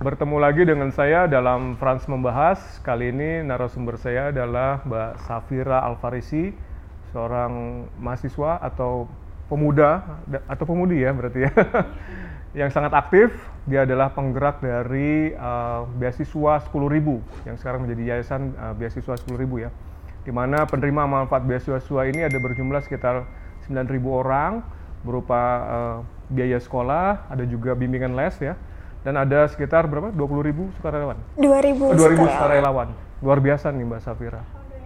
bertemu lagi dengan saya dalam Frans Membahas. Kali ini narasumber saya adalah Mbak Safira Alfarisi, seorang mahasiswa atau pemuda atau pemudi ya berarti ya, yang sangat aktif. Dia adalah penggerak dari beasiswa 10.000 yang sekarang menjadi yayasan beasiswa 10.000 ya, di mana penerima manfaat beasiswa ini ada berjumlah sekitar 9.000 orang berupa biaya sekolah, ada juga bimbingan les ya, dan ada sekitar berapa? 20.000 sukarelawan? 2.000 sukarelawan. Luar biasa nih Mbak Safira.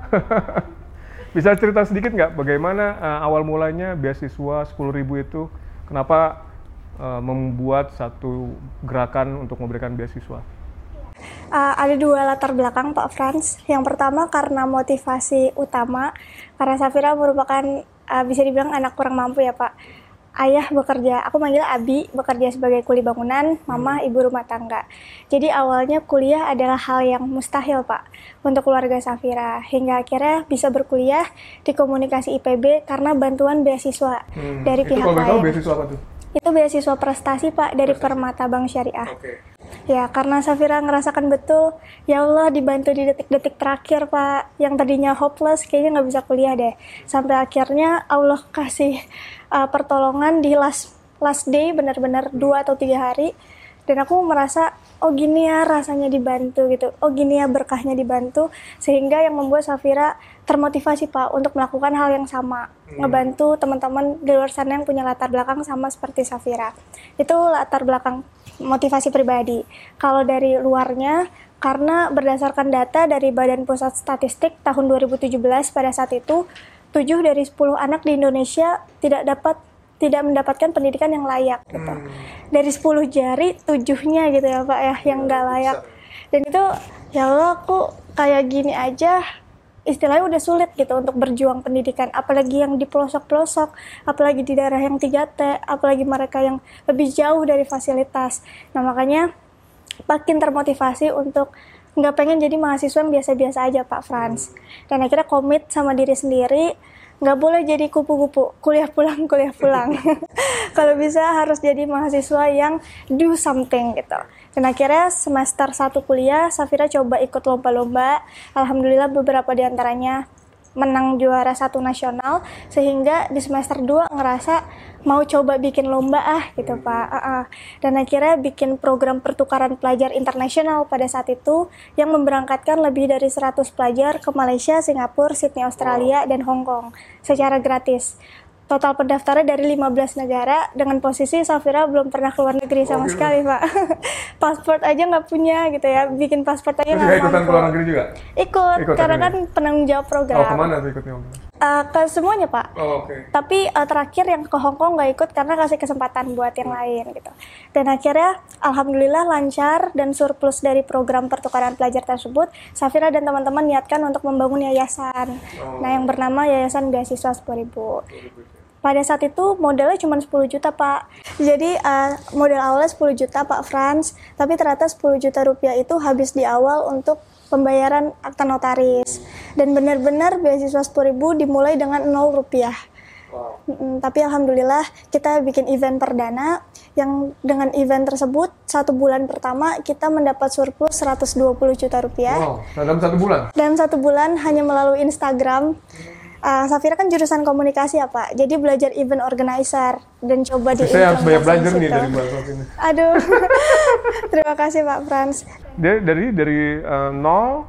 Bisa cerita sedikit nggak bagaimana awal mulanya beasiswa 10.000 itu, kenapa membuat satu gerakan untuk memberikan beasiswa? Ada dua latar belakang Pak Frans. Yang pertama karena motivasi utama, karena Safira merupakan bisa dibilang anak kurang mampu ya Pak. Ayah bekerja, aku manggil Abi, bekerja sebagai kuli bangunan, mama ibu rumah tangga. Jadi awalnya kuliah adalah hal yang mustahil Pak untuk keluarga Safira, hingga akhirnya bisa berkuliah di komunikasi IPB karena bantuan beasiswa dari pihak lain. Itu kalau beasiswa apa tuh? Itu beasiswa prestasi Pak dari Permata Bank Syariah. Ya, karena Safira ngerasakan betul, ya Allah dibantu di detik-detik terakhir Pak, yang tadinya hopeless, kayaknya nggak bisa kuliah deh. Sampai akhirnya Allah kasih pertolongan di last day, benar-benar 2 atau 3 hari, dan aku merasa, oh gini ya rasanya dibantu gitu, oh gini ya berkahnya dibantu, sehingga yang membuat Safira termotivasi Pak untuk melakukan hal yang sama, ngebantu teman-teman di luar sana yang punya latar belakang sama seperti Safira. Itu latar belakang motivasi pribadi. Kalau dari luarnya, karena berdasarkan data dari Badan Pusat Statistik tahun 2017 pada saat itu, 7 dari 10 anak di Indonesia tidak mendapatkan pendidikan yang layak gitu. Dari 10 jari 7-nya gitu ya Pak ya yang nggak layak. Dan itu ya Allah, aku kayak gini aja istilahnya udah sulit gitu untuk berjuang pendidikan, apalagi yang di pelosok-pelosok, apalagi di daerah yang 3T, apalagi mereka yang lebih jauh dari fasilitas. Nah makanya makin termotivasi untuk nggak pengen jadi mahasiswa yang biasa-biasa aja Pak Frans. Dan akhirnya komit sama diri sendiri, nggak boleh jadi kupu-kupu, kuliah pulang. Kalau bisa harus jadi mahasiswa yang do something gitu. Dan akhirnya semester 1 kuliah, Safira coba ikut lomba-lomba. Alhamdulillah beberapa diantaranya menang juara 1 nasional, sehingga di semester 2 ngerasa mau coba bikin lomba gitu Pak. Dan akhirnya bikin program pertukaran pelajar internasional pada saat itu yang memberangkatkan lebih dari 100 pelajar ke Malaysia, Singapura, Sydney, Australia, dan Hong Kong secara gratis. Total pendaftarnya dari 15 negara, dengan posisi Safira belum pernah keluar negeri sama sekali Pak. Pasport aja nggak punya gitu ya, bikin pasport aja nggak mampu. Ikutan keluar negeri juga? Ikut karena kan penanggung jawab program. Kemana tuh ikutnya? Ke semuanya Pak. Tapi terakhir yang ke Hong Kong nggak ikut karena kasih kesempatan buat yang lain gitu. Dan akhirnya Alhamdulillah lancar dan surplus dari program pertukaran pelajar tersebut, Safira dan teman-teman niatkan untuk membangun yayasan. Nah yang bernama Yayasan Beasiswa 10.000. Pada saat itu modalnya cuma 10 juta Pak. Jadi modal awalnya 10 juta Pak Frans, tapi ternyata 10 juta rupiah itu habis di awal untuk pembayaran akta notaris. Dan benar-benar beasiswa 10.000 dimulai dengan 0 rupiah. Tapi alhamdulillah kita bikin event perdana yang dengan event tersebut 1 bulan pertama kita mendapat surplus 120 juta rupiah. Wow, dalam 1 bulan? Dalam 1 bulan hanya melalui Instagram. Safira kan jurusan komunikasi ya Pak, jadi belajar event organizer dan coba di. Saya harus banyak belajar nih dari Mbak Safira. Aduh, terima kasih Pak Frans. Dari 0,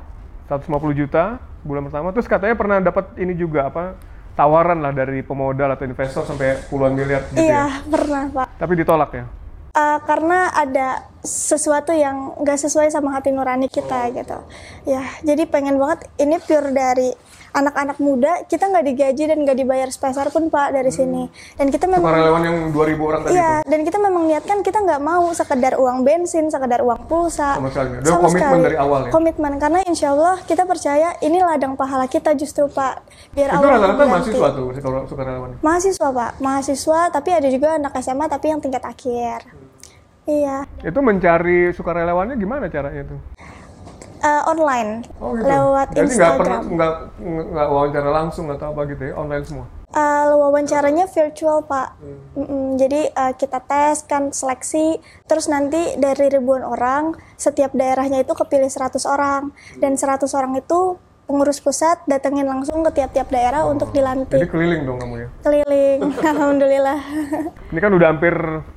150 juta bulan pertama, terus katanya pernah dapat ini juga tawaran lah dari pemodal atau investor sampai puluhan miliar gitu ya? Iya, pernah Pak. Tapi ditolak ya? Karena ada sesuatu yang nggak sesuai sama hati nurani kita gitu. Ya, jadi pengen banget ini pure dari anak-anak muda, kita nggak digaji dan nggak dibayar sepeser pun Pak dari sini. Dan kita memang sukarelawan yang 2.000 orang tadi itu? Dan kita memang niatkan kita nggak mau sekedar uang bensin, sekedar uang pulsa. Sama sekali. Ada komitmen dari awal ya? Komitmen, karena insya Allah kita percaya ini ladang pahala kita justru Pak. Biar itu rata-rata mahasiswa tuh sukarelawan? Mahasiswa Pak, mahasiswa, tapi ada juga anak SMA tapi yang tingkat akhir. Iya. Itu mencari sukarelawannya gimana caranya tuh? Online, gitu. lewat Jadi Instagram. Jadi nggak wawancara langsung atau apa gitu ya, online semua? Wawancaranya virtual, Pak. Jadi kita tes kan seleksi, terus nanti dari ribuan orang, setiap daerahnya itu kepilih 100 orang. Dan 100 orang itu pengurus pusat datengin langsung ke tiap-tiap daerah untuk dilantik. Jadi keliling dong kamu ya? Keliling, alhamdulillah. Ini kan udah hampir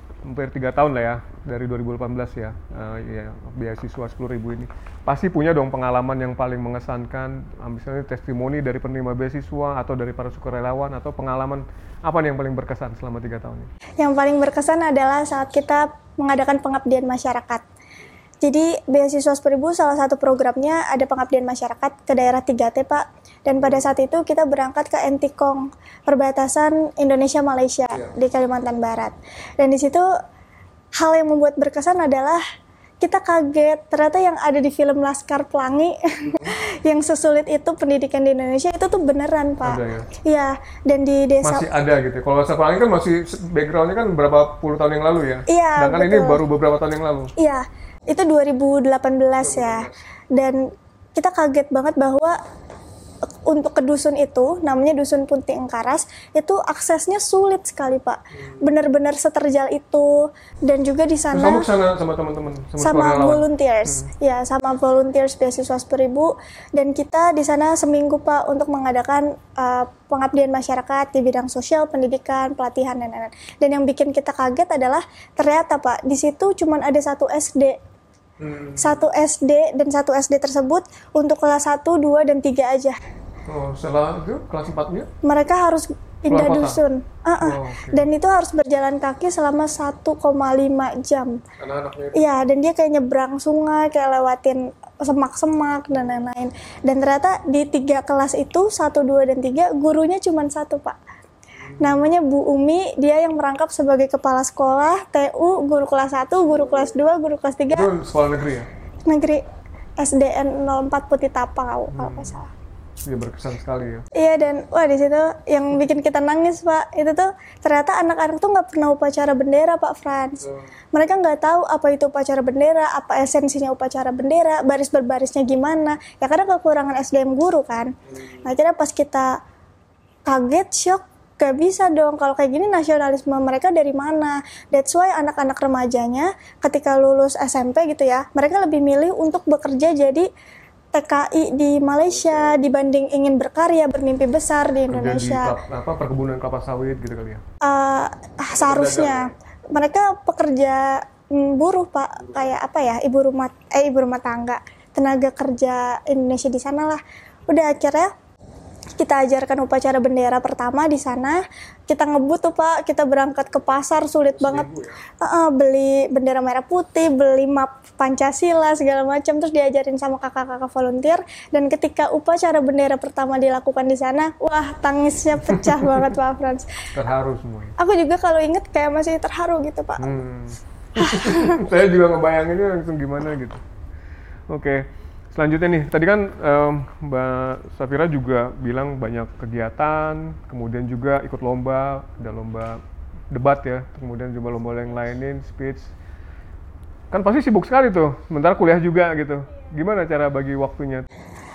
3 tahun lah ya, dari 2018 ya, ya beasiswa 10.000 ini. Pasti punya dong pengalaman yang paling mengesankan, misalnya testimoni dari penerima beasiswa atau dari para sukarelawan, atau pengalaman apa nih yang paling berkesan selama 3 tahun ini? Yang paling berkesan adalah saat kita mengadakan pengabdian masyarakat. Jadi beasiswa 10.000 salah satu programnya ada pengabdian masyarakat ke daerah 3T, Pak. Dan pada saat itu kita berangkat ke Entikong, perbatasan Indonesia-Malaysia di Kalimantan Barat. Dan di situ hal yang membuat berkesan adalah kita kaget, ternyata yang ada di film Laskar Pelangi yang sesulit itu pendidikan di Indonesia itu tuh beneran, Pak. Ada ya? Iya, dan di desa... Masih ada gitu. Kalau Laskar Pelangi kan masih backgroundnya kan berapa puluh tahun yang lalu ya? Iya, sedangkan betul. ini baru beberapa tahun yang lalu. Iya, itu 2018 ya. Dan kita kaget banget bahwa untuk ke dusun itu, namanya Dusun Punti Engkaras, itu aksesnya sulit sekali, Pak. Benar-benar seterjal itu. Dan juga di sana... Kamu kesana sama teman-teman? Sama volunteers. Ya, sama volunteers beasiswa 10.000. Dan kita di sana seminggu, Pak, untuk mengadakan pengabdian masyarakat di bidang sosial, pendidikan, pelatihan, dan lain-lain. Dan yang bikin kita kaget adalah, ternyata, Pak, di situ cuma ada satu SD. Satu SD, dan satu SD tersebut untuk kelas 1, 2, dan 3 aja. Oh, setelah itu kelas 4-nya? Mereka harus pindah dusun. Oh, okay. Dan itu harus berjalan kaki selama 1,5 jam. Anak-anaknya itu? Iya, dan dia kayak nyebrang sungai, kayak lewatin semak-semak, dan lain-lain. Dan ternyata di 3 kelas itu, 1, 2, dan 3, gurunya cuma 1, Pak. Namanya Bu Umi, dia yang merangkap sebagai kepala sekolah, TU, guru kelas 1, guru kelas 2, guru kelas 3. Itu sekolah negeri ya? Negeri, SDN 04 Putih Tapa kalau nggak salah. Iya, berkesan sekali ya. Iya, dan wah di situ yang bikin kita nangis, Pak, itu tuh ternyata anak-anak tuh nggak pernah upacara bendera, Pak Frans. Mereka nggak tahu apa itu upacara bendera, apa esensinya upacara bendera, baris berbarisnya gimana. Ya karena kekurangan SDM guru kan. Nah, akhirnya pas kita kaget, shock, gak bisa dong kalau kayak gini, nasionalisme mereka dari mana. That's why anak-anak remajanya ketika lulus SMP gitu ya, mereka lebih milih untuk bekerja jadi TKI di Malaysia dibanding ingin berkarya, bermimpi besar di Indonesia. Kerja di perkebunan kelapa sawit gitu kali ya? Seharusnya mereka pekerja buruh, Pak, kayak apa ya, ibu rumah tangga, tenaga kerja Indonesia di sana lah. Udah akhirnya kita ajarkan upacara bendera pertama di sana. Kita ngebut tuh, Pak, kita berangkat ke pasar, sulit banget. Beli bendera merah putih, beli map Pancasila segala macam, terus diajarin sama kakak-kakak volunteer. Dan ketika upacara bendera pertama dilakukan di sana, wah, tangisnya pecah banget, Pak Frans. Terharu semuanya. Aku juga kalau inget kayak masih terharu gitu, Pak. Saya juga ngebayanginnya langsung gimana gitu. Oke. Selanjutnya nih, tadi kan Mbak Safira juga bilang banyak kegiatan, kemudian juga ikut lomba, ada lomba debat ya, kemudian juga lomba yang lainin, speech. Kan pasti sibuk sekali tuh, sementara kuliah juga gitu. Gimana cara bagi waktunya?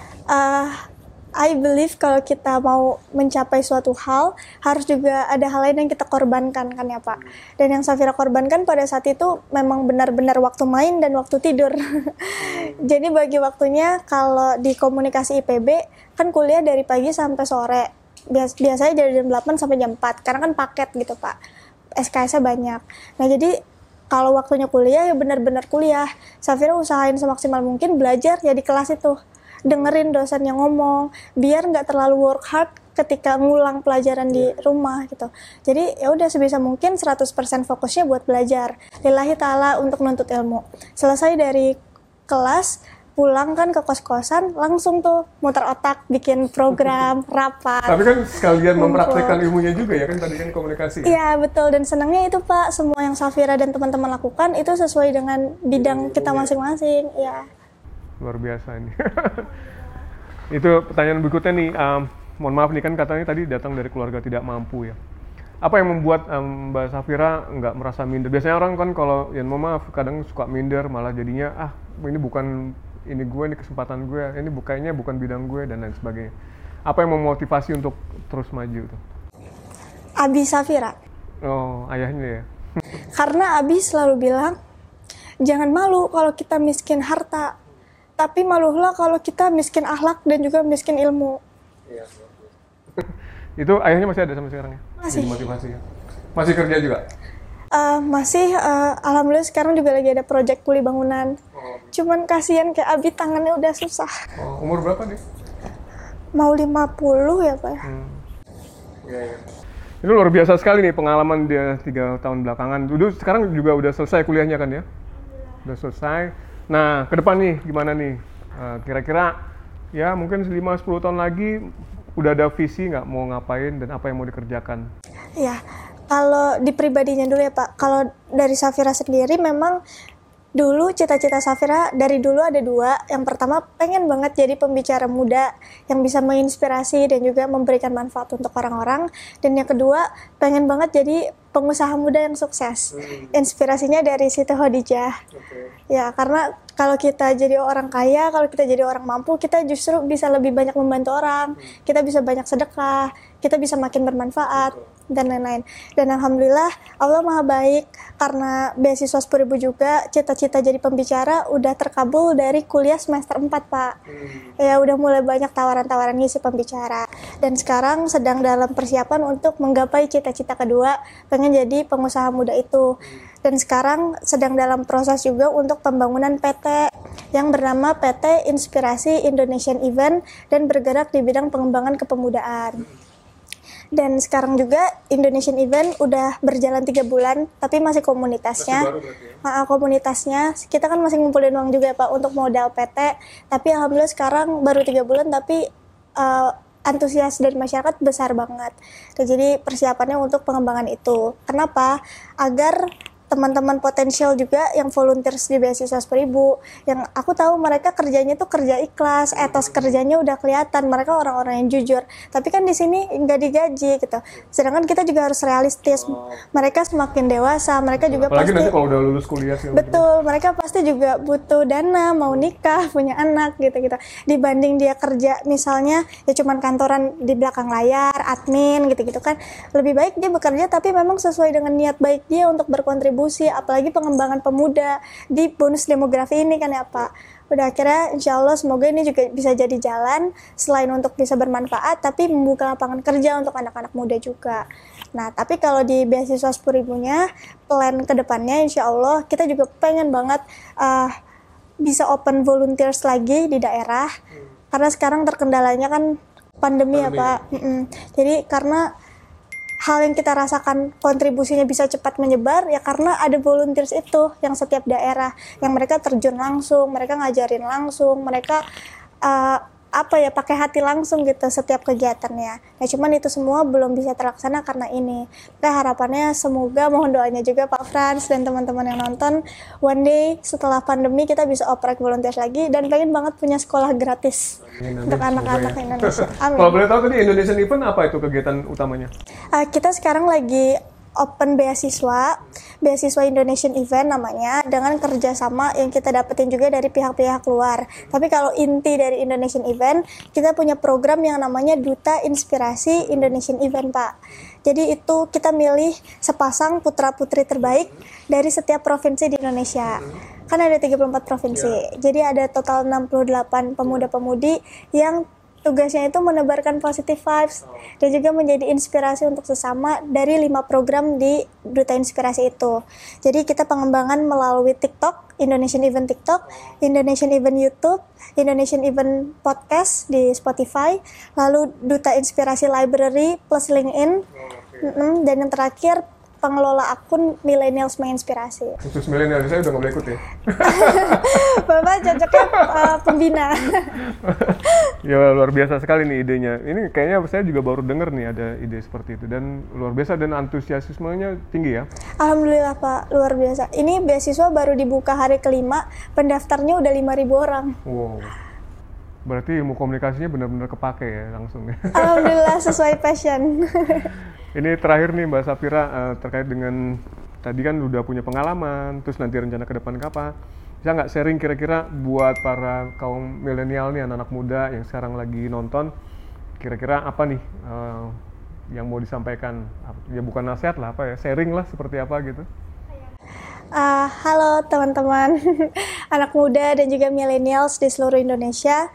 I believe kalau kita mau mencapai suatu hal, harus juga ada hal lain yang kita korbankan kan ya, Pak. Dan yang Safira korbankan pada saat itu memang benar-benar waktu main dan waktu tidur. Jadi bagi waktunya, kalau di komunikasi IPB, kan kuliah dari pagi sampai sore. Biasanya dari jam 8 sampai jam 4, karena kan paket gitu, Pak. SKS-nya banyak. Nah, jadi kalau waktunya kuliah, ya benar-benar kuliah. Safira usahain semaksimal mungkin belajar ya di kelas itu. Dengerin dosen yang ngomong, biar nggak terlalu work hard ketika ngulang pelajaran di rumah gitu. Jadi ya udah sebisa mungkin 100% fokusnya buat belajar. Lillahi ta'ala untuk nuntut ilmu. Selesai dari kelas, pulang kan ke kos-kosan, langsung tuh muter otak, bikin program, rapat. Tapi kan sekalian mempraktekkan ilmunya juga ya, kan tadi kan komunikasi. Iya, betul. Dan senangnya itu, Pak, semua yang Safira dan teman-teman lakukan itu sesuai dengan bidang kita masing-masing. Ya. Luar biasa ini. Itu pertanyaan berikutnya nih, mohon maaf nih, kan katanya tadi datang dari keluarga tidak mampu ya. Apa yang membuat Mbak Safira nggak merasa minder? Biasanya orang kan kalau, ya mohon maaf, kadang suka minder, malah jadinya, ini bukan ini gue, ini kesempatan gue, ini kayaknya bukan bidang gue, dan lain sebagainya. Apa yang memotivasi untuk terus maju tuh? Abi Safira. Oh, ayahnya ya. Karena Abi selalu bilang, jangan malu kalau kita miskin harta, tapi malulah kalau kita miskin akhlak dan juga miskin ilmu. Iya. Itu ayahnya masih ada sampai sekarang ya? Masih. Jadi motivasi ya. Masih kerja juga? Masih, alhamdulillah sekarang juga lagi ada proyek kuli bangunan. Cuman kasihan kayak Abi tangannya udah susah. Umur berapa nih? Mau 50 ya Pak ya? Iya. Itu luar biasa sekali nih pengalaman dia 3 tahun belakangan. Dulu sekarang juga udah selesai kuliahnya kan ya? Udah selesai. Nah, ke depan nih gimana nih? Kira-kira ya mungkin 5-10 tahun lagi udah ada visi nggak mau ngapain dan apa yang mau dikerjakan? Ya, kalau di pribadinya dulu ya Pak, kalau dari Safira sendiri memang dulu cita-cita Safira dari dulu ada 2. Yang pertama pengen banget jadi pembicara muda yang bisa menginspirasi dan juga memberikan manfaat untuk orang-orang. Dan yang kedua pengen banget jadi pengusaha muda yang sukses. Inspirasinya dari Siti Khadijah. Ya, karena kalau kita jadi orang kaya, kalau kita jadi orang mampu, kita justru bisa lebih banyak membantu orang. Kita bisa banyak sedekah, kita bisa makin bermanfaat, dan lain-lain. Dan alhamdulillah Allah maha baik, karena beasiswa 10.000 juga, cita-cita jadi pembicara udah terkabul dari kuliah semester 4 Pak. Ya udah mulai banyak tawaran-tawaran ngisi pembicara. Dan sekarang sedang dalam persiapan untuk menggapai cita-cita kedua, pengen jadi pengusaha muda itu. Dan sekarang sedang dalam proses juga untuk pembangunan PT yang bernama PT Inspirasi Indonesian Event dan bergerak di bidang pengembangan kepemudaan. Dan sekarang juga Indonesian Event udah berjalan 3 bulan, tapi masih komunitasnya. Komunitasnya, kita kan masih ngumpulin uang juga Pak untuk modal PT, tapi alhamdulillah sekarang baru 3 bulan, tapi antusias dari masyarakat besar banget. Dan jadi persiapannya untuk pengembangan itu. Kenapa? Agar teman-teman potensial juga yang volunteers di beasiswa 10.000, yang aku tahu mereka kerjanya tuh kerja ikhlas, etos kerjanya udah kelihatan, mereka orang-orang yang jujur, tapi kan di sini nggak digaji gitu. Sedangkan kita juga harus realistis, mereka semakin dewasa, mereka juga apalagi pasti nanti kalau udah lulus kuliah sih. betul, mereka pasti juga butuh dana, mau nikah, punya anak gitu-gitu. Dibanding dia kerja misalnya ya cuman kantoran di belakang layar, admin gitu-gitu kan. Lebih baik dia bekerja tapi memang sesuai dengan niat baik dia untuk berkontribusi, apalagi pengembangan pemuda di bonus demografi ini kan ya Pak. Udah akhirnya insya Allah semoga ini juga bisa jadi jalan selain untuk bisa bermanfaat, tapi membuka lapangan kerja untuk anak-anak muda juga. Nah, tapi kalau di beasiswa 10.000-nya, plan ke depannya insya Allah kita juga pengen banget bisa open volunteers lagi di daerah. Karena sekarang terkendalanya kan pandemi ya Pak. Jadi karena hal yang kita rasakan kontribusinya bisa cepat menyebar ya karena ada volunteers itu yang setiap daerah yang mereka terjun langsung, mereka ngajarin langsung, mereka pakai hati langsung gitu setiap kegiatannya. Nah cuman itu semua belum bisa terlaksana karena ini. Nah harapannya semoga, mohon doanya juga Pak Frans dan teman-teman yang nonton, one day setelah pandemi kita bisa oprek volunteers lagi dan pengen banget punya sekolah gratis untuk anak-anak Indonesia. Amin. Kalau boleh tahu tadi Indonesian Event apa itu kegiatan utamanya? Kita sekarang lagi open beasiswa Indonesian Event namanya, dengan kerjasama yang kita dapetin juga dari pihak-pihak luar. Tapi kalau inti dari Indonesian Event, kita punya program yang namanya Duta Inspirasi Indonesian Event Pak. Jadi itu kita milih sepasang putra-putri terbaik dari setiap provinsi di Indonesia. Kan ada 34 provinsi, jadi ada total 68 pemuda-pemudi yang tugasnya itu menebarkan positive vibes dan juga menjadi inspirasi untuk sesama dari 5 program di Duta Inspirasi itu. Jadi kita pengembangan melalui TikTok, Indonesian Event TikTok, Indonesian Event YouTube, Indonesian Event Podcast di Spotify, lalu Duta Inspirasi Library plus LinkedIn, dan yang terakhir pengelola akun Millennials Menginspirasi. Khusus milenial, saya udah nggak boleh ikut ya? Bapak cocoknya pembina. Ya luar biasa sekali nih idenya. Ini kayaknya saya juga baru dengar nih ada ide seperti itu dan luar biasa dan antusiasmenya tinggi ya. Alhamdulillah Pak, luar biasa. Ini beasiswa baru dibuka hari kelima, pendaftarnya udah 5.000 orang. Wow. Berarti ilmu komunikasinya benar-benar kepake ya langsung ya. Alhamdulillah sesuai passion. Ini terakhir nih Mbak Safira, terkait dengan tadi kan udah punya pengalaman, terus nanti rencana ke depan apa? Bisa nggak sharing kira-kira buat para kaum milenial nih, anak-anak muda yang sekarang lagi nonton, kira-kira apa nih yang mau disampaikan? Ya bukan nasihat lah, apa ya, sharing lah seperti apa gitu. Halo teman-teman anak muda dan juga millennials di seluruh Indonesia.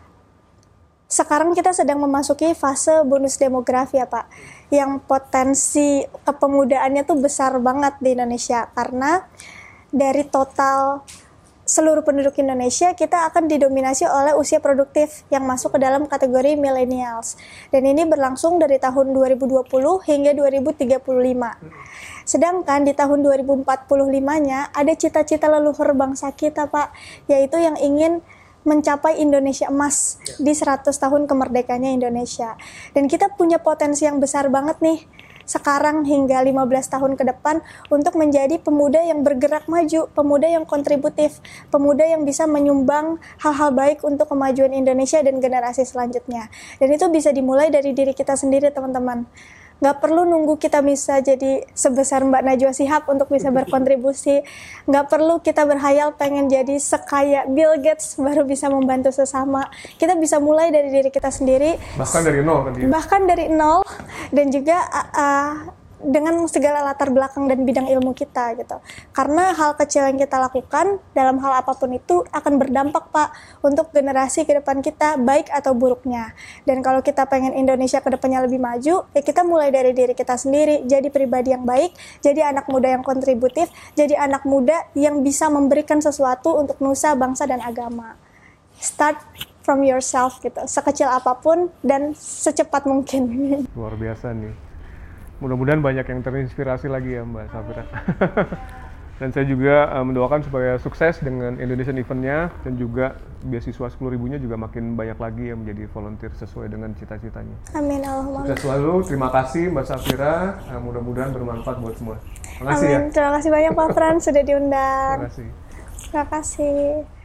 Sekarang kita sedang memasuki fase bonus demografi ya Pak, yang potensi kepemudaannya tuh besar banget di Indonesia, karena dari total seluruh penduduk Indonesia, kita akan didominasi oleh usia produktif yang masuk ke dalam kategori millennials. Dan ini berlangsung dari tahun 2020 hingga 2035. Sedangkan di tahun 2045-nya ada cita-cita leluhur bangsa kita, Pak, yaitu yang ingin mencapai Indonesia emas di 100 tahun kemerdekaannya Indonesia. Dan kita punya potensi yang besar banget nih, sekarang hingga 15 tahun ke depan untuk menjadi pemuda yang bergerak maju, pemuda yang kontributif, pemuda yang bisa menyumbang hal-hal baik untuk kemajuan Indonesia dan generasi selanjutnya. Dan itu bisa dimulai dari diri kita sendiri, teman-teman. Nggak perlu nunggu kita bisa jadi sebesar Mbak Najwa Shihab untuk bisa berkontribusi. Nggak perlu kita berhayal pengen jadi sekaya Bill Gates baru bisa membantu sesama. Kita bisa mulai dari diri kita sendiri. Bahkan dari nol kan dia? Bahkan dari nol, dan juga dengan segala latar belakang dan bidang ilmu kita gitu. Karena hal kecil yang kita lakukan dalam hal apapun itu akan berdampak, Pak, untuk generasi ke depan kita, baik atau buruknya. Dan kalau kita pengen Indonesia ke depannya lebih maju, ya kita mulai dari diri kita sendiri, jadi pribadi yang baik, jadi anak muda yang kontributif, jadi anak muda yang bisa memberikan sesuatu untuk nusa, bangsa, dan agama. Start from yourself gitu, sekecil apapun dan secepat mungkin. Luar biasa nih. Mudah-mudahan banyak yang terinspirasi lagi ya Mbak Safira. Dan saya juga mendoakan supaya sukses dengan Indonesian event-nya, dan juga beasiswa 10.000-nya juga makin banyak lagi yang menjadi volunteer sesuai dengan cita-citanya. Amin, Allahumma. Sukses selalu, terima kasih Mbak Safira, mudah-mudahan bermanfaat buat semua. Terima kasih ya. Terima kasih banyak Pak Fran sudah diundang. Terima kasih. Terima kasih.